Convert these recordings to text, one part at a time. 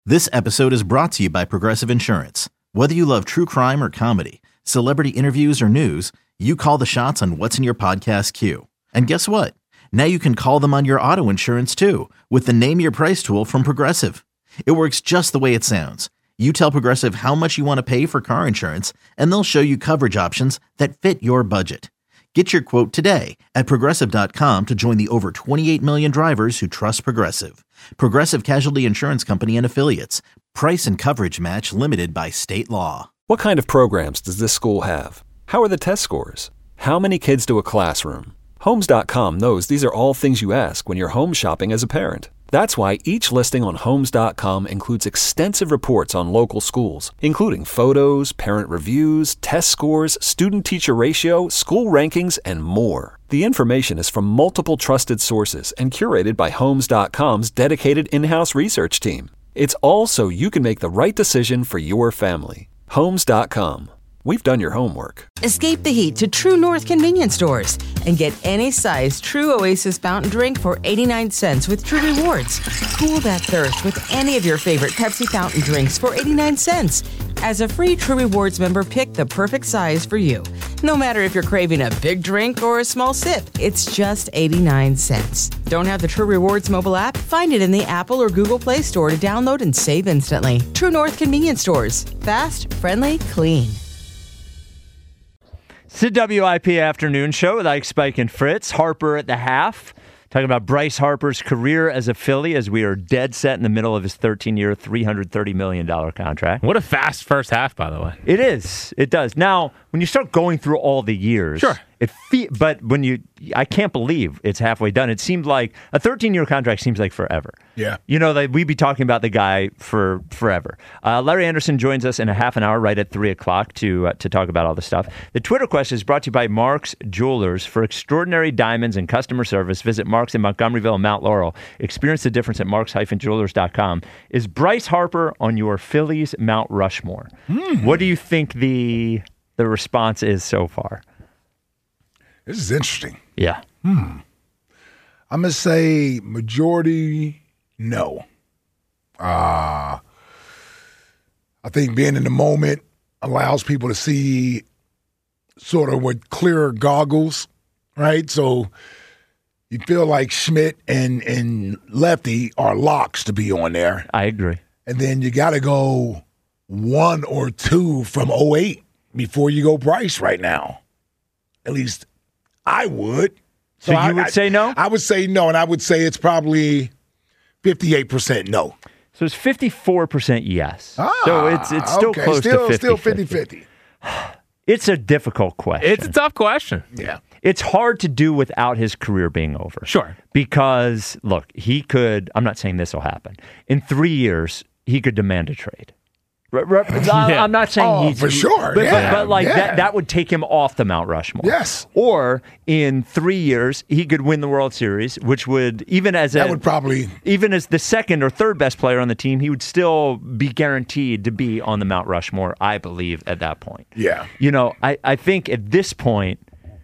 This episode is brought to you by Progressive Insurance. Whether you love true crime or comedy, celebrity interviews or news, you call the shots on what's in your podcast queue. And guess what? Now you can call them on your auto insurance too with the Name Your Price tool from Progressive. It works just the way it sounds. You tell Progressive how much you want to pay for car insurance, and they'll show you coverage options that fit your budget. Get your quote today at Progressive.com to join the over 28 million drivers who trust Progressive. Progressive Casualty Insurance Company and Affiliates. Price and coverage match limited by state law. What kind of programs does this school have? How are the test scores? How many kids to a classroom? Homes.com knows these are all things you ask when you're home shopping as a parent. That's why each listing on Homes.com includes extensive reports on local schools, including photos, parent reviews, test scores, student-teacher ratio, school rankings, and more. The information is from multiple trusted sources and curated by Homes.com's dedicated in-house research team. It's all so you can make the right decision for your family. Homes.com. We've done your homework. Escape the heat to True North convenience stores and get any size True Oasis fountain drink for 89 cents with True Rewards. Cool that thirst with any of your favorite Pepsi fountain drinks for 89 cents. As a free True Rewards member, pick the perfect size for you. No matter if you're craving a big drink or a small sip, it's just 89 cents. Don't have the True Rewards mobile app? Find it in the Apple or Google Play Store to download and save instantly. True North convenience stores. Fast, friendly, clean. It's the WIP Afternoon Show with Ike, Spike, and Fritz. Harper at the half. Talking about Bryce Harper's career as a Philly as we are dead set in the middle of his 13-year, $330 million contract. What a fast first half, by the way. It is. It does. Now, when you start going through all the years, sure. But when I can't believe it's halfway done. It seemed like a 13-year contract seems like forever. Yeah. You know, we'd be talking about the guy for forever. Larry Anderson joins us in a half an hour right at 3 o'clock to talk about all this stuff. The Twitter question is brought to you by Mark's Jewelers. For extraordinary diamonds and customer service, visit Mark's in Montgomeryville and Mount Laurel. Experience the difference at marks-jewelers.com. Is Bryce Harper on your Phillies Mount Rushmore? What do you think the response is so far? This is interesting. Yeah. I'm going to say majority no. I think being in the moment allows people to see sort of with clearer goggles, right? So you feel like Schmidt and Lefty are locks to be on there. I agree. And then you got to go one or two from 08 before you go Bryce right now. At least I would. So you would say no? I would say no, and I would say it's probably 58% no. So it's 54% yes. So it's still okay. close to 50-50. Still 50-50. It's a difficult question. It's a tough question. Yeah. It's hard to do without his career being over. Sure. Because, look, he could, I'm not saying this will happen. In 3 years, he could demand a trade. I'm not saying he's for sure, but yeah. that would take him off the Mount Rushmore. Yes. Or in 3 years he could win the World Series, which would even as the second or third best player on the team, he would still be guaranteed to be on the Mount Rushmore. I believe at that point. Yeah. You know, I think at this point.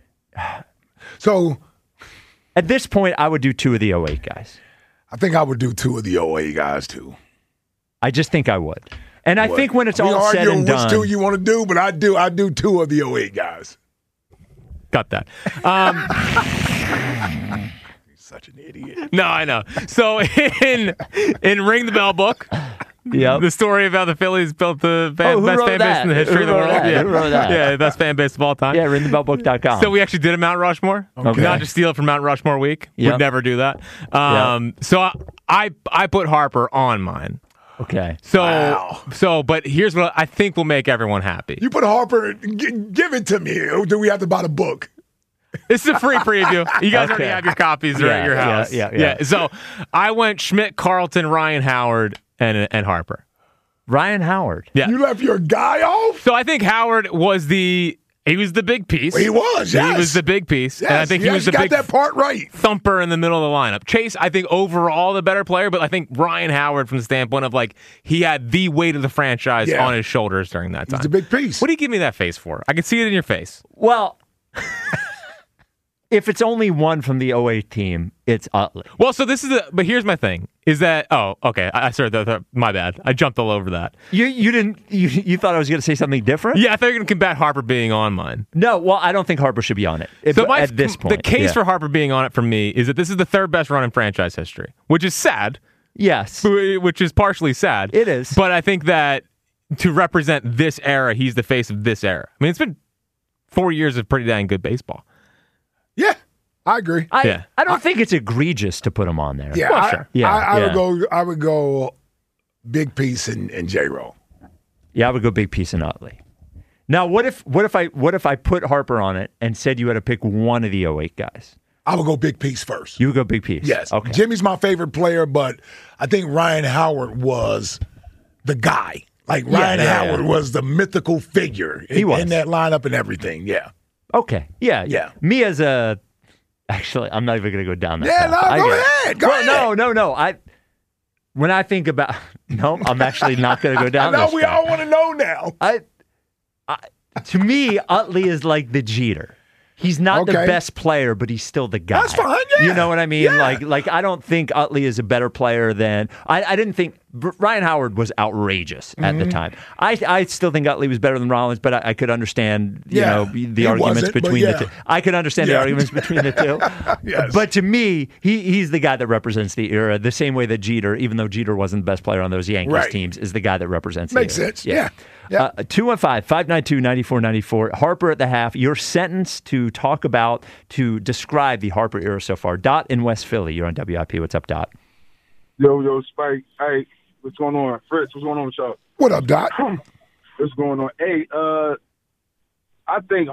So. At this point, I would do two of the 08 guys. I think I would do two of the 08 guys too. I just think I would. And I think when it's all said and done, which two you want to do, but I do two of the 08 guys. Got that. You're such an idiot. No, I know. So in Ring the Bell book, the story about the Phillies built the best fan base in the history of the world. Yeah. Who wrote that? Yeah, the best fan base of all time. Yeah, ringthebellbook.com. So we actually did a Mount Rushmore. Okay. Not just steal it from Mount Rushmore week. Yep. Would never do that. So I put Harper on mine. Okay. But here's what I think will make everyone happy. You put Harper, give it to me. Or do we have to buy the book? This is a free preview. You guys already have your copies. They're at your house. Yeah. So I went Schmidt, Carlton, Ryan Howard, and Harper. Ryan Howard. Yeah. You left your guy off? So I think Howard was the big piece. Well, he was, yes. He was the big piece. Yes, and I think he was the big that part right. thumper in the middle of the lineup. Chase, I think, overall the better player, but I think Ryan Howard from the standpoint of, like, he had the weight of the franchise on his shoulders during that time. He's a big piece. What do you give me that face for? I can see it in your face. Well, if it's only one from the 08 team, it's Utley. Well, so but here's my thing: is that okay? I started. My bad. I jumped all over that. You didn't. You thought I was going to say something different? Yeah, I thought you were going to combat Harper being on mine. No, well, I don't think Harper should be on it at this point. The case for Harper being on it for me is that this is the third best run in franchise history, which is sad. Yes, which is partially sad. It is, but I think that to represent this era, he's the face of this era. I mean, it's been 4 years of pretty dang good baseball. Yeah, I agree. I don't think it's egregious to put him on there. Yeah, well, sure. I would go Big Piece and J-Roll. Yeah, I would go Big Piece and Utley. Now, what if I put Harper on it and said you had to pick one of the 08 guys? I would go Big Piece first. You would go Big Piece? Yes. Okay. Jimmy's my favorite player, but I think Ryan Howard was the guy. Like, Ryan Howard was the mythical figure in that lineup and everything. Yeah. Okay. Yeah. Me as a... Actually, I'm not even going to go down that path. Go ahead. No. When I think about... No, I'm actually not going to go down this we path. all want to know now. To me, Utley is like the Jeter. He's not the best player, but he's still the guy. That's fine, yeah. You know what I mean? Yeah. Like I don't think Utley is a better player than... I didn't think... Ryan Howard was outrageous at the time. I still think Utley was better than Rollins, but I could understand the arguments between the two. I could understand the arguments between the two. Yes. But to me, he's the guy that represents the era, the same way that Jeter, even though Jeter wasn't the best player on those Yankees teams, is the guy that represents the era. Makes sense, yeah. 215-592-9494. Harper at the half. Your sentence to describe the Harper era so far. Dot in West Philly. You're on WIP. What's up, Dot? Yo, Spike. Hey, what's going on? Fritz, what's going on with y'all? What up, Dot? What's going on? Hey, I think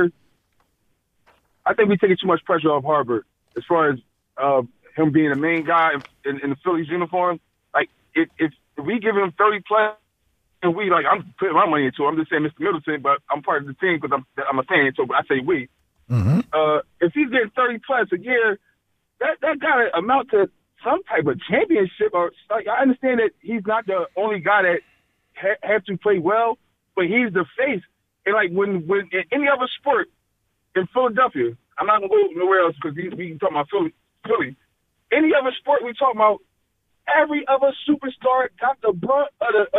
we're taking too much pressure off Harper as far as him being the main guy in the Phillies uniform. Like, if we give him 30 plus, and I'm putting my money into it. I'm just saying Mr. Middleton, but I'm part of the team because I'm a fan, so I say we. Mm-hmm. If he's getting 30 plus a year, that got to amount to some type of championship. Or I understand that he's not the only guy that have to play well, but he's the face. And like when in any other sport in Philadelphia, I'm not gonna go nowhere else because we talking about Philly. Any other sport we talking about, every other superstar got the brunt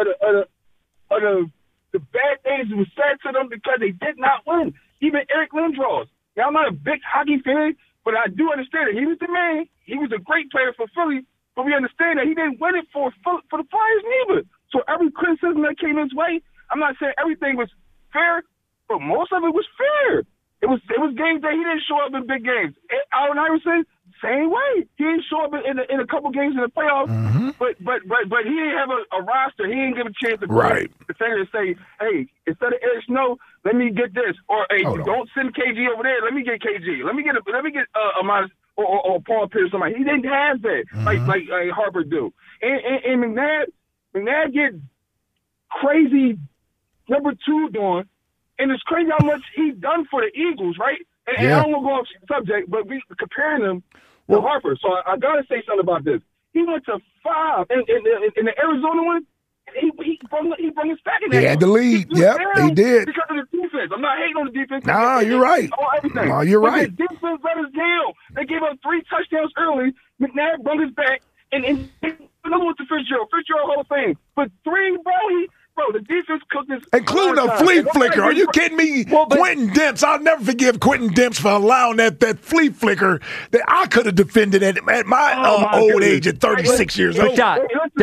of the bad things that was said to them because they did not win. Even Eric Lindros. Now, I'm not a big hockey fan, but I do understand that he was the man. He was a great player for Philly, but we understand that he didn't win it for the Flyers neither. So every criticism that came his way, I'm not saying everything was fair, but most of it was fair. It was games that he didn't show up in big games. Allen Iverson, same way. He didn't show up in a couple games in the playoffs, but he didn't have a roster. He didn't give a chance to go to the defender and say, hey, instead of Eric Snow, let me get this, or hey, don't send KG over there. Let me get KG. Let me get Amaz or Paul Pierce. Somebody. He didn't have that like Harper do. And McNabb get crazy number 2 doing. And it's crazy how much he done for the Eagles, right? And I don't want to go off subject, but we comparing him to Harper. So I got to say something about this. He went to 5 in the Arizona one. He brought his back in there. He had the lead. Yep, he did. Because of the defense. I'm not hating on the defense. No, you're right. No, you're right. The defense let us down. They gave up 3 touchdowns early. McNabb brought his back. And another one to Fitzgerald. Fitzgerald Hall of Fame. But 3, bro, the defense cooked this. Including a flea flicker. Are you kidding me? Quentin Demps. I'll never forgive Quentin Demps for allowing that flea flicker that I could have defended at my old age at 36 years old. Dot.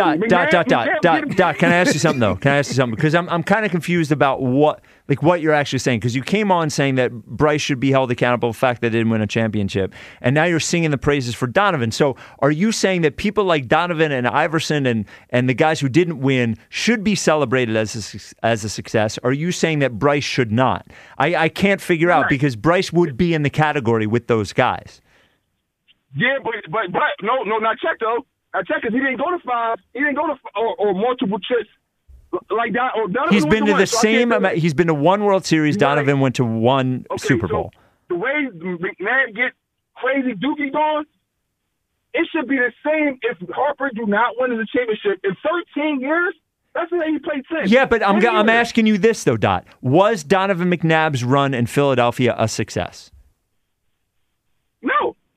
Can I ask you something, though? Because I'm kind of confused about what you're actually saying. Because you came on saying that Bryce should be held accountable for the fact that they didn't win a championship. And now you're singing the praises for Donovan. So are you saying that people like Donovan and Iverson and the guys who didn't win should be celebrated as a success? Or are you saying that Bryce should not? I can't figure out because Bryce would be in the category with those guys. Yeah, but no, not Check though. Not Check because he didn't go to 5. He didn't go to or multiple trips like that. He's been to the same amount. He's been to 1 World Series. Donovan went to 1 Super Bowl. So the way McNabb get crazy dookie going, it should be the same if Harper do not win the championship in 13 years. That's the way he played 10. Yeah, but I'm asking you this, though, Dot. Was Donovan McNabb's run in Philadelphia a success?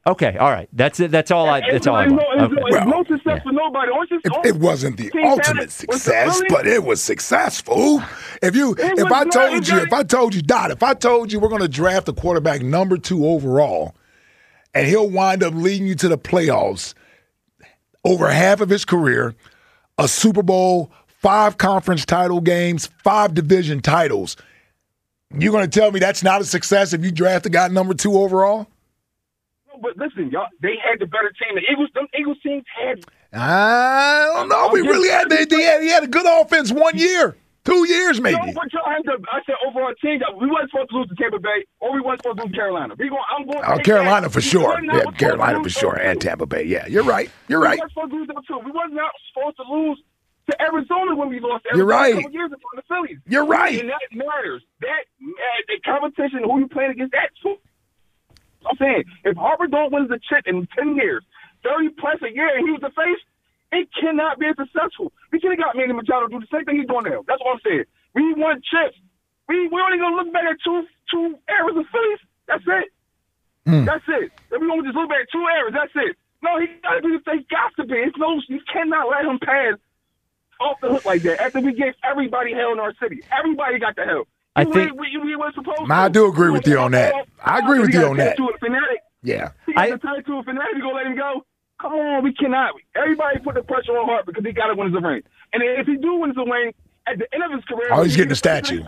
Okay, all right. That's it. That's all I. That's all I want. It's no success for nobody. It wasn't the ultimate success, but it was successful. If I told you, Dot, if I told you we're going to draft a quarterback number 2 overall, and he'll wind up leading you to the playoffs over half of his career, a Super Bowl, 5 conference title games, 5 division titles, you're going to tell me that's not a success if you draft a guy number 2 overall? But listen, y'all, they had the better team. The Eagles teams had. I don't know. We really had. He had a good offense 1 year, 2 years maybe. No, but y'all had I said overall team. We wasn't supposed to lose to Tampa Bay, or we wasn't supposed to lose to Carolina. I'm going. Oh, Carolina for sure. Yeah, Carolina for sure, and Tampa Bay. Yeah, you're right. You're right. We weren't supposed to lose them too. We was not supposed to lose to Arizona when we lost. You're right. A couple years ago in the Phillies. You're right. And that matters. That the competition, who you playing against, that too. I'm saying, if Harper don't win the chip in 10 years, 30 plus a year, and he was the face, it cannot be successful. We could have got Manny Machado to do the same thing he's doing now. That's what I'm saying. We won chips. We only going to look back at two eras of Phillies. That's it. That's it. If we going to just look back at 2 eras, that's it. No, he got to be the face. Got to be. You cannot let him pass off the hook like that. After we gave everybody hell in our city. Everybody got the hell. I think I do agree with you on that. I agree with you on that. Yeah. He got the tie to a fanatic. You gonna let him go? Come on, we cannot. Everybody put the pressure on Hart because he got to win the ring. And if he do win the ring at the end of his career, he's getting a statue.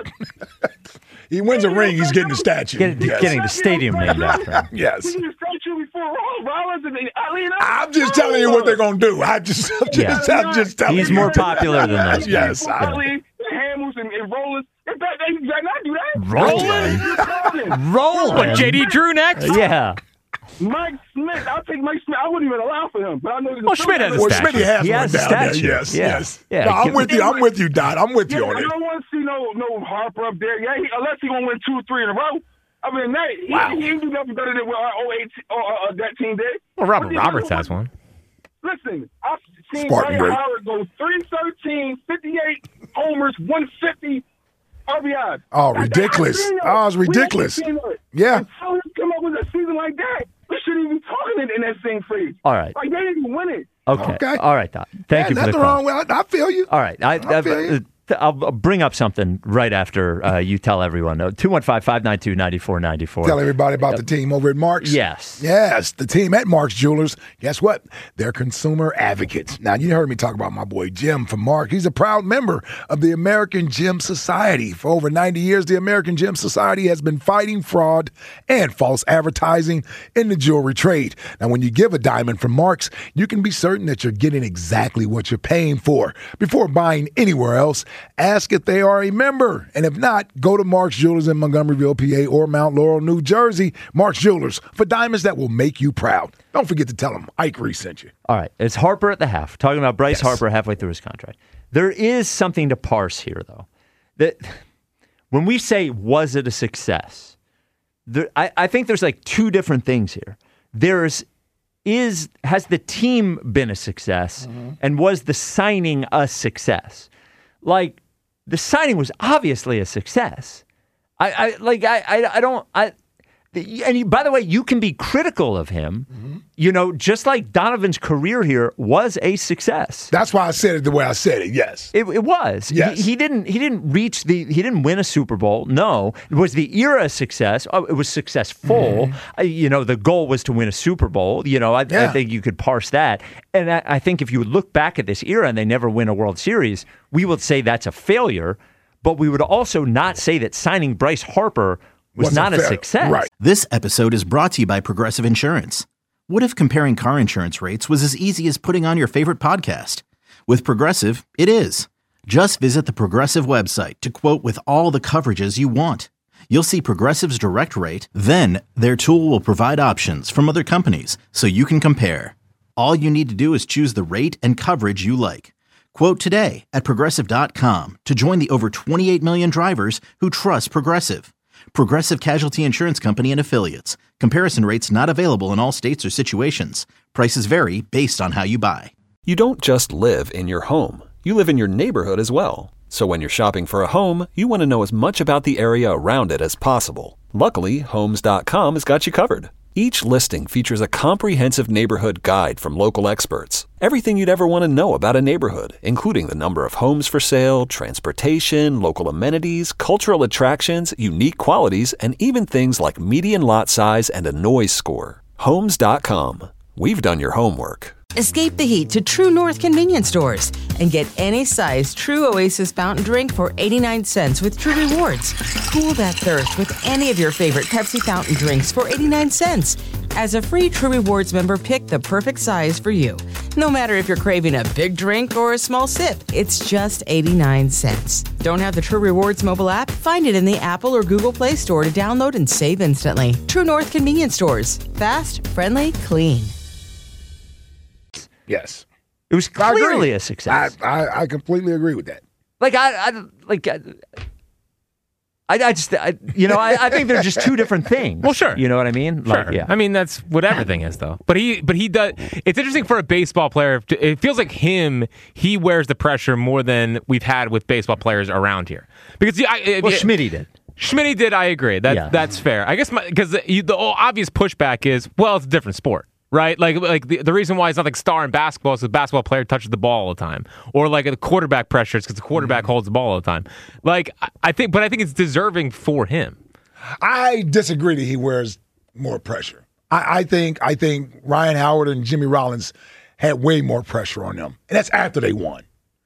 He wins a ring, he's getting a statue. Getting the stadium named after him. Yes. He a statue before Rollins and Ali. I'm just telling you what they're gonna do. I'm just telling you. He's more popular than those. Yes. Ali, Hamels, and Rollins. They better not do that. Rolling. What, JD Drew next? Yeah. Mike Smith. I'll take Mike Smith. I wouldn't even allow for him, but I know. Schmidt has a statue. He has a statue. Yes. Yeah. No, I'm with you. I'm with you, Dot. I'm with you on it. I don't want to see no Harper up there. Yeah, unless he's gonna win 2 or 3 in a row. I mean, he ain't do nothing better than what our 08 that team did. Well, Robert Roberts has one. Listen, I've seen Brian Howard go 313, 58 homers, 150 RBIs. Oh, ridiculous. It's ridiculous. Yeah. How did come up with a season like that? We shouldn't even be talking in that same phrase. All right. Like, they didn't even win it. Okay. All right, Doc. Thank you for the call. Nothing wrong with it. I feel you. All right. I feel you. I'll bring up something right after you tell everyone. 215-592-9494. Tell everybody about the team over at Mark's. Yes. Yes, the team at Mark's Jewelers. Guess what? They're consumer advocates. Now, you heard me talk about my boy Jim from Mark. He's a proud member of the American Gem Society. For over 90 years, the American Gem Society has been fighting fraud and false advertising in the jewelry trade. Now, when you give a diamond from Mark's, you can be certain that you're getting exactly what you're paying for. Before buying anywhere else, ask if they are a member. And if not, go to Mark's Jewelers in Montgomeryville, PA, or Mount Laurel, New Jersey. Mark's Jewelers, for diamonds that will make you proud. Don't forget to tell them Ike Reese sent you. All right. It's Harper at the half. Talking about Bryce Harper halfway through his contract. There is something to parse here, though. That when we say, was it a success? I think there's like 2 different things here. Has the team been a success? Mm-hmm. And was the signing a success? Like, the signing was obviously a success. And by the way, you can be critical of him, just like Donovan's career here was a success. That's why I said it the way I said it. Yes, it was. Yes. He didn't win a Super Bowl. No, was the era a success? Oh, it was successful. Mm-hmm. The goal was to win a Super Bowl. I think you could parse that. And I think if you look back at this era and they never win a World Series, we would say that's a failure. But we would also not say that signing Bryce Harper was not a success. Right. This episode is brought to you by Progressive Insurance. What if comparing car insurance rates was as easy as putting on your favorite podcast? With Progressive, it is. Just visit the Progressive website to quote with all the coverages you want. You'll see Progressive's direct rate, then their tool will provide options from other companies so you can compare. All you need to do is choose the rate and coverage you like. Quote today at Progressive.com to join the over 28 million drivers who trust Progressive. Progressive Casualty Insurance Company and Affiliates. Comparison rates not available in all states or situations. Prices vary based on how you buy. You don't just live in your home. You live in your neighborhood as well. So when you're shopping for a home, you want to know as much about the area around it as possible. Luckily, Homes.com has got you covered. Each listing features a comprehensive neighborhood guide from local experts. Everything you'd ever want to know about a neighborhood, including the number of homes for sale, transportation, local amenities, cultural attractions, unique qualities, and even things like median lot size and a noise score. Homes.com. We've done your homework. Escape the heat to True North convenience stores and get any size True Oasis fountain drink for 89 cents with True Rewards. Cool that thirst with any of your favorite Pepsi fountain drinks for 89 cents. As a free True Rewards member, pick the perfect size for you. No matter if you're craving a big drink or a small sip, it's just 89 cents. Don't have the True Rewards mobile app? Find it in the Apple or Google Play Store to download and save instantly. True North convenience stores. Fast, friendly, clean. Yes. It was clearly a success. I completely agree with that. I think they're just two different things. Well, sure. You know what I mean? Sure. I mean, that's what everything is, though. But he does. It's interesting for a baseball player. It feels like he wears the pressure more than we've had with baseball players around here. Because Schmitty did. Schmitty did. I agree. That's fair. I guess because the obvious pushback is, well, it's a different sport. Right? Like the reason why he's not like star in basketball is the basketball player touches the ball all the time. Or like the quarterback pressure is because the quarterback holds the ball all the time. Like, I think it's deserving for him. I disagree that he wears more pressure. I think Ryan Howard and Jimmy Rollins had way more pressure on them. And that's after they won.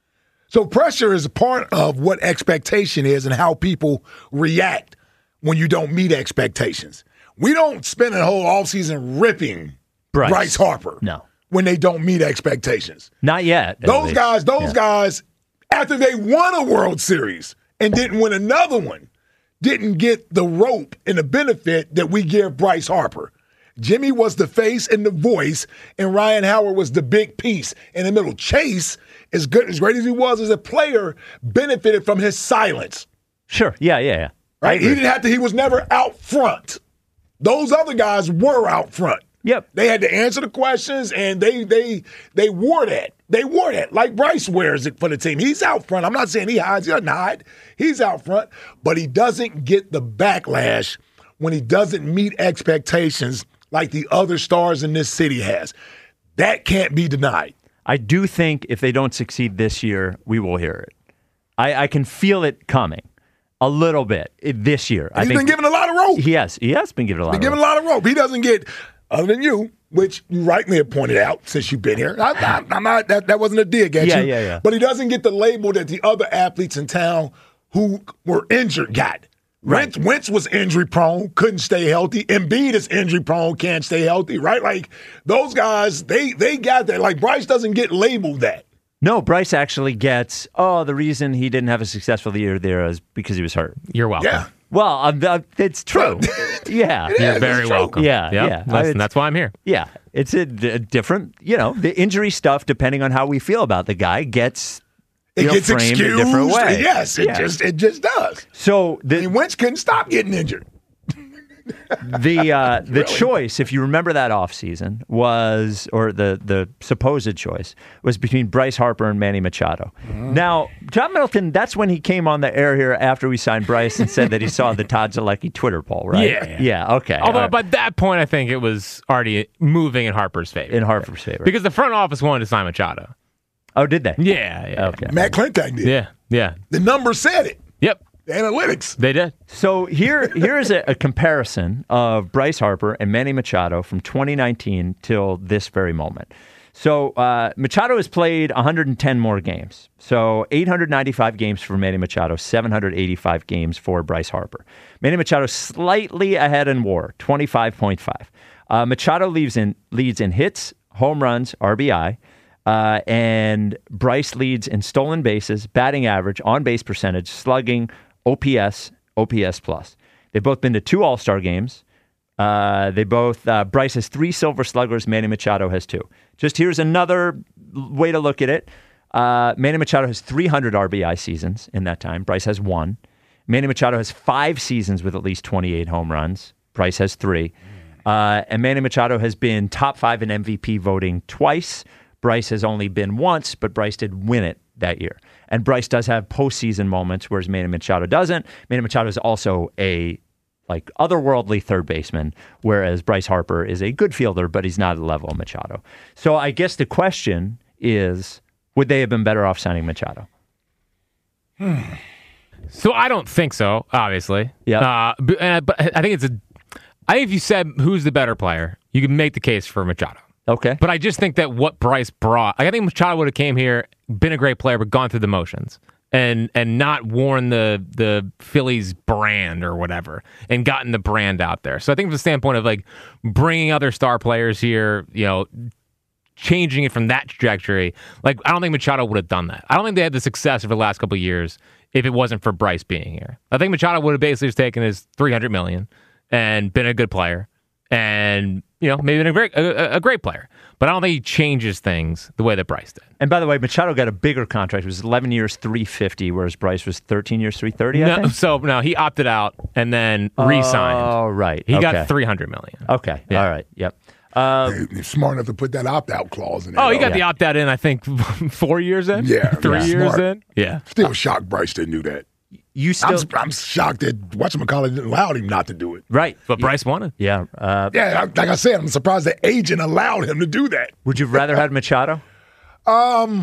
So pressure is a part of what expectation is and how people react when you don't meet expectations. We don't spend a whole offseason ripping Bryce Harper. No. When they don't meet expectations. Not yet. Those guys, after they won a World Series and didn't win another one, didn't get the rope and the benefit that we give Bryce Harper. Jimmy was the face and the voice, and Ryan Howard was the big piece in the middle. Chase, as great as he was as a player, benefited from his silence. Sure. Yeah. Right? He was never out front. Those other guys were out front. Yep. They had to answer the questions, and they wore that. They wore that like Bryce wears it for the team. He's out front. I'm not saying he hides. He doesn't hide. He's out front, but he doesn't get the backlash when he doesn't meet expectations like the other stars in this city has. That can't be denied. I do think if they don't succeed this year, we will hear it. I can feel it coming. A little bit this year. He's been given a lot of rope. He has been given a lot of rope. He doesn't get, other than you, which you rightly have pointed out since you've been here. I'm not, that wasn't a dig at you. Yeah. But he doesn't get the label that the other athletes in town who were injured got. Right. Wentz was injury prone, couldn't stay healthy. Embiid is injury prone, can't stay healthy, right? Like those guys, they got that. Like Bryce doesn't get labeled that. No, Bryce actually gets, the reason he didn't have a successful year there is because he was hurt. You're welcome. Yeah. Well, it's true. Yeah. You're very welcome. Yeah. That's why I'm here. Yeah. It's a different, the injury stuff, depending on how we feel about the guy, gets framed excused a different way. Yes, it just does. So Wentz couldn't stop getting injured. The Really? choice, if you remember that offseason, was, or the supposed choice, was between Bryce Harper and Manny Machado. Mm-hmm. Now, John Middleton, that's when he came on the air here after we signed Bryce and said that he saw the Todd Zalecki Twitter poll, right? Yeah, okay. Although by that point, I think it was already moving in Harper's favor. Because the front office wanted to sign Machado. Oh, did they? Yeah. Okay. Matt Klentak did. Yeah. The numbers said it. Yep. The analytics. They did. So here is a comparison of Bryce Harper and Manny Machado from 2019 till this very moment. So Machado has played 110 more games. So 895 games for Manny Machado, 785 games for Bryce Harper. Manny Machado slightly ahead in WAR, 25.5. Machado leads in hits, home runs, RBI. And Bryce leads in stolen bases, batting average, on-base percentage, slugging, OPS plus. They've both been to 2 All-Star games. Bryce has 3 Silver Sluggers, Manny Machado has 2. Just here's another way to look at it. Manny Machado has 300 RBI seasons in that time. Bryce has 1. Manny Machado has 5 seasons with at least 28 home runs. Bryce has 3. And Manny Machado has been top 5 in MVP voting twice. Bryce has only been once, but Bryce did win it that year. And Bryce does have postseason moments, whereas Manny Machado doesn't. Manny Machado is also a like otherworldly third baseman, whereas Bryce Harper is a good fielder, but he's not at the level of Machado. So I guess the question is, would they have been better off signing Machado? So I don't think so, obviously. Yeah. But I think I think if you said who's the better player, you could make the case for Machado. Okay. But I just think that what Bryce brought, I think Machado would have came here, been a great player, but gone through the motions and not worn the Phillies brand or whatever and gotten the brand out there. So I think from the standpoint of like bringing other star players here, changing it from that trajectory, like I don't think Machado would have done that. I don't think they had the success over the last couple of years if it wasn't for Bryce being here. I think Machado would have basically just taken his $300 million and been a good player and maybe a great player. But I don't think he changes things the way that Bryce did. And by the way, Machado got a bigger contract. It was 11 years, $350, whereas Bryce was 13 years, $330, I think? So, no, he opted out and then re-signed. Oh, right. He got $300 million. Okay. Yeah. All right. Yep. They're smart enough to put that opt-out clause in there. Oh, he got the opt-out in, I think, 4 years in? Yeah. 3 years smart. in? Yeah. Still shocked Bryce didn't do that. I'm shocked that whatchamacallit allowed him not to do it. Right. But Bryce wanted. Yeah. Like I said, I'm surprised the agent allowed him to do that. Would you rather have Machado? I'll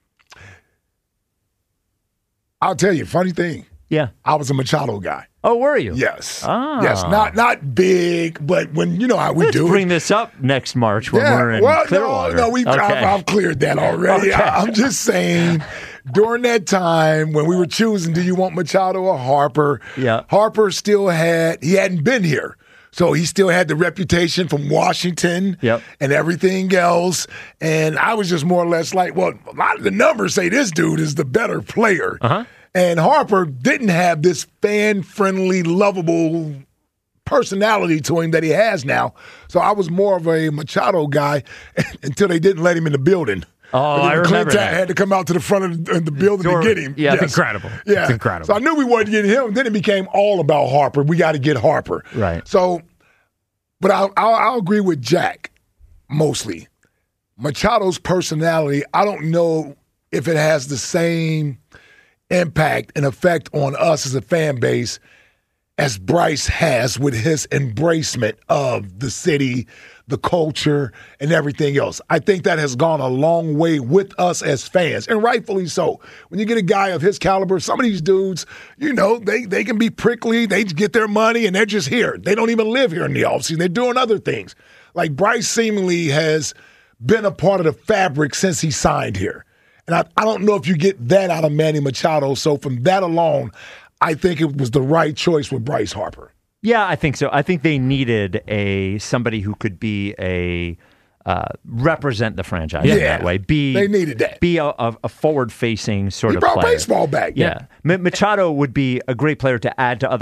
tell you, funny thing. Yeah. I was a Machado guy. Oh, were you? Yes. Ah. Yes. Not big, but when how we Let's do bring it. this up next March when we're in Clearwater. No, Okay. I've cleared that already. Okay. I'm just saying, during that time when we were choosing, do you want Machado or Harper? Yeah. Harper he hadn't been here. So he still had the reputation from Washington and everything else. And I was just more or less like, well, a lot of the numbers say this dude is the better player. Uh-huh. And Harper didn't have this fan-friendly, lovable personality to him that he has now. So I was more of a Machado guy until they didn't let him in the building. Oh, I remember that. Had to come out to the front of the building to get him. Yeah, it's incredible. Yeah. It's incredible. So I knew we wanted to get him. Then it became all about Harper. We got to get Harper. Right. So, but I'll agree with Jack mostly. Machado's personality, I don't know if it has the same impact and effect on us as a fan base as Bryce has with his embracement of the city, the culture, and everything else. I think that has gone a long way with us as fans, and rightfully so. When you get a guy of his caliber, some of these dudes, they can be prickly, they get their money, and they're just here. They don't even live here in the offseason. They're doing other things. Like Bryce seemingly has been a part of the fabric since he signed here. And I don't know if you get that out of Manny Machado. So from that alone, I think it was the right choice with Bryce Harper. Yeah, I think so. I think they needed somebody who could be represent the franchise in that way. They needed that. Be a forward-facing sort of player. He brought baseball back. Yeah. Machado would be a great player to add to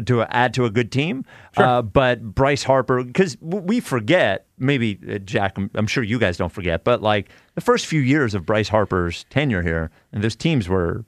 a good team. Sure. But Bryce Harper, because we forget, maybe Jack, I'm sure you guys don't forget, but like the first few years of Bryce Harper's tenure here, and those teams were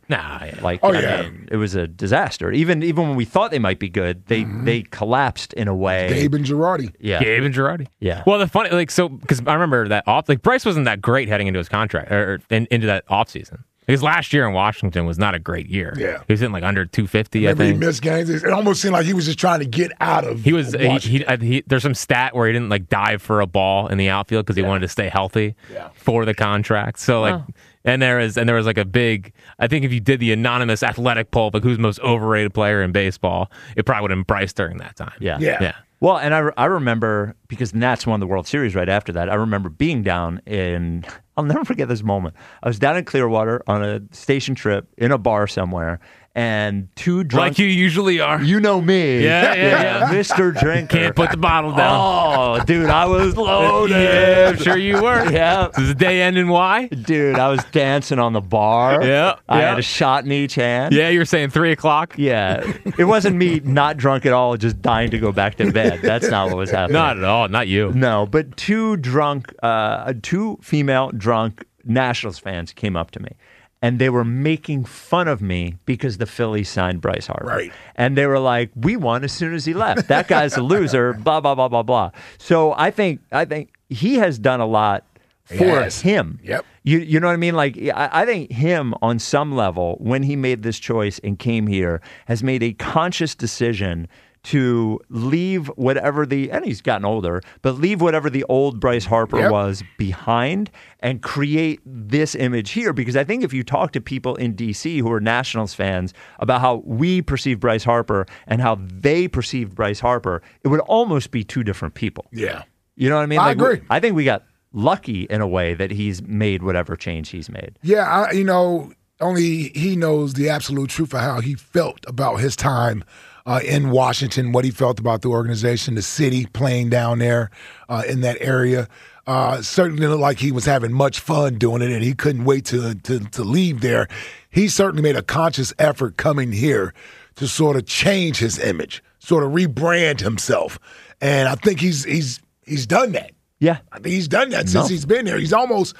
it was a disaster. Even when we thought they might be good, they collapsed in a way. Gabe and Girardi. Yeah. Gabe and Girardi. Yeah. Well, the funny because I remember that Bryce wasn't that great heading into his contract or into that offseason. His last year in Washington was not a great year. Yeah. He was hitting like under 250, I think. he missed games. It almost seemed like he was just trying to get out of Washington. There's some stat where he didn't like dive for a ball in the outfield because he wanted to stay healthy for the contract. So and there was like a big, I think if you did the anonymous athletic poll of like who's the most overrated player in baseball, it probably would have been Bryce during that time. Yeah. Well, and I remember, because the Nats won the World Series right after that, I remember being down in, I'll never forget this moment. I was down in Clearwater on a station trip in a bar somewhere, and two drunk... Like you usually are. You know me. Yeah. Mr. Drinker. Can't put the bottle down. Oh, dude, I was loaded. Yeah, I'm sure you were. Yeah. Does the day end in Y? Dude, I was dancing on the bar. Yeah. I had a shot in each hand. Yeah, you were saying 3 o'clock? Yeah. It wasn't me not drunk at all, just dying to go back to bed. That's not what was happening. Not at all. Not you. No, but two female drunk Nationals fans came up to me. And they were making fun of me because the Phillies signed Bryce Harper. Right. And they were like, we won as soon as he left. That guy's a loser, blah, blah, blah, blah, blah. So I think he has done a lot for him. Yep. You know what I mean? Like, I think him on some level, when he made this choice and came here, has made a conscious decision to leave whatever and he's gotten older, but leave whatever the old Bryce Harper was behind and create this image here. Because I think if you talk to people in D.C. who are Nationals fans about how we perceive Bryce Harper and how they perceive Bryce Harper, it would almost be two different people. Yeah. You know what I mean? I agree. I think we got lucky in a way that he's made whatever change he's made. Yeah, only he knows the absolute truth of how he felt about his time in Washington, what he felt about the organization, the city, playing down there in that area. Certainly looked like he was having much fun doing it, and he couldn't wait to leave there. He certainly made a conscious effort coming here to sort of change his image, sort of rebrand himself. And I think he's done that. Yeah. I think he's done that since he's been here. He's almost,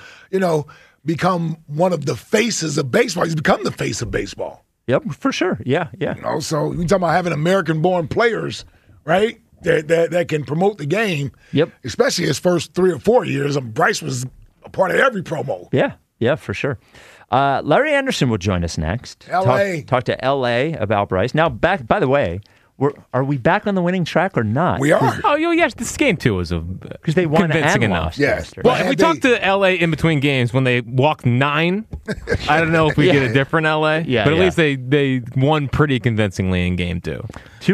become one of the faces of baseball. He's become the face of baseball. Yep, for sure. Yeah. So we talk about having American-born players, right, that can promote the game. Yep. Especially his first 3 or 4 years. Bryce was a part of every promo. Yeah, for sure. Larry Anderson will join us next. L.A. Talk to L.A. about Bryce. Now, back. By the way, are we back on the winning track or not? We are. Oh, yes. This game too was because they won convincing and enough. Lost. Yes. Well, we talked to L.A. in between games when they walked 9. I don't know if we get a different L.A. Yeah, but at least they won pretty convincingly in game 2.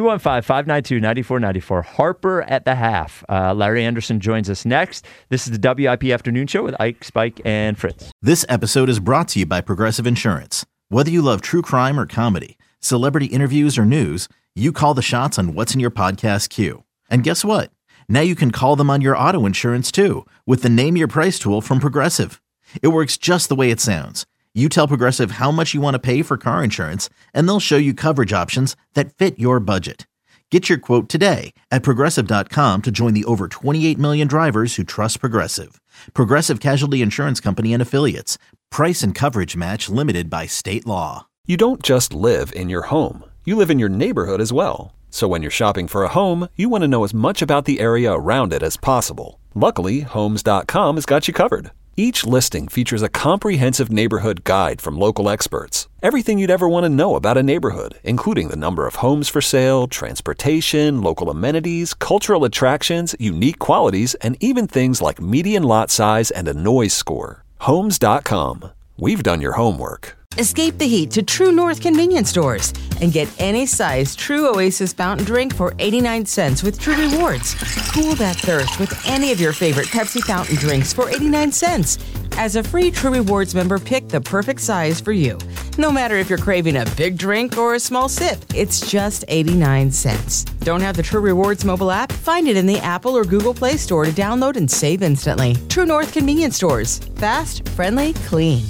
215-592-9494. Harper at the half. Larry Anderson joins us next. This is the WIP Afternoon Show with Ike, Spike, and Fritz. This episode is brought to you by Progressive Insurance. Whether you love true crime or comedy, celebrity interviews or news, you call the shots on what's in your podcast queue. And guess what? Now you can call them on your auto insurance too with the Name Your Price tool from Progressive. It works just the way it sounds. You tell Progressive how much you want to pay for car insurance, and they'll show you coverage options that fit your budget. Get your quote today at Progressive.com to join the over 28 million drivers who trust Progressive. Progressive Casualty Insurance Company and Affiliates. Price and coverage match limited by state law. You don't just live in your home. You live in your neighborhood as well. So when you're shopping for a home, you want to know as much about the area around it as possible. Luckily, Homes.com has got you covered. Each listing features a comprehensive neighborhood guide from local experts. Everything you'd ever want to know about a neighborhood, including the number of homes for sale, transportation, local amenities, cultural attractions, unique qualities, and even things like median lot size and a noise score. Homes.com. We've done your homework. Escape the heat to True North convenience stores and get any size True Oasis fountain drink for 89 cents with True Rewards. Cool that thirst with any of your favorite Pepsi fountain drinks for 89 cents. As a free True Rewards member, pick the perfect size for you. No matter if you're craving a big drink or a small sip, it's just 89 cents. Don't have the True Rewards mobile app? Find it in the Apple or Google Play Store to download and save instantly. True North convenience stores. Fast, friendly, clean.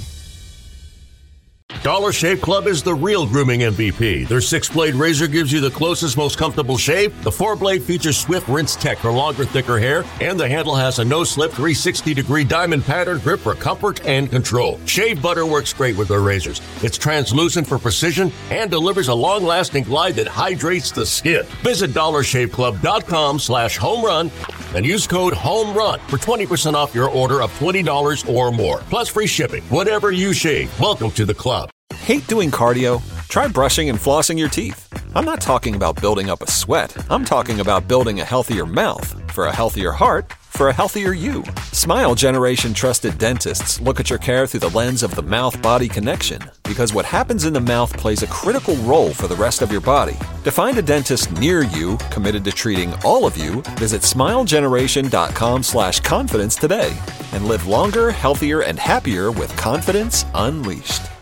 Dollar Shave Club is the real grooming MVP. Their 6-blade razor gives you the closest, most comfortable shave. The 4-blade features swift rinse tech for longer, thicker hair. And the handle has a no-slip 360-degree diamond pattern grip for comfort and control. Shave butter works great with their razors. It's translucent for precision and delivers a long-lasting glide that hydrates the skin. Visit DollarShaveClub.com/homerun and use code HOMERUN for 20% off your order of $20 or more. Plus free shipping. Whatever you shave, welcome to the club. Hate doing cardio? Try brushing and flossing your teeth. I'm not talking about building up a sweat. I'm talking about building a healthier mouth for a healthier heart for a healthier you. Smile Generation trusted dentists look at your care through the lens of the mouth-body connection because what happens in the mouth plays a critical role for the rest of your body. To find a dentist near you committed to treating all of you, visit smilegeneration.com/confidence today and live longer, healthier, and happier with confidence unleashed.